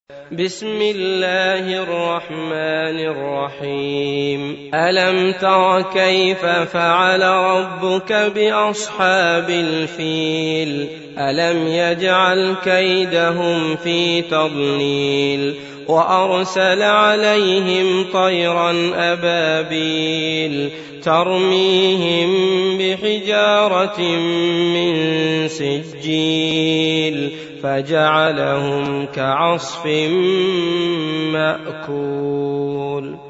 بسم الله الرحمن الرحيم. ألم تر كيف فعل ربك بأصحاب الفيل؟ ألم يجعل كيدهم في تضليل وأرسل عليهم طيرا أبابيل ترميهم بحجارة من سجيل فجعلهم كعصف مأكول.